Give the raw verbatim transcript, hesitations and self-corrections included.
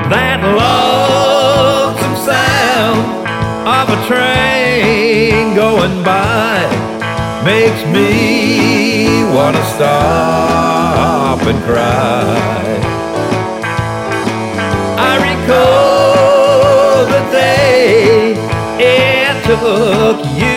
That lonesome sound of a train going by makes me wanna stop and cry. I recall the day it took you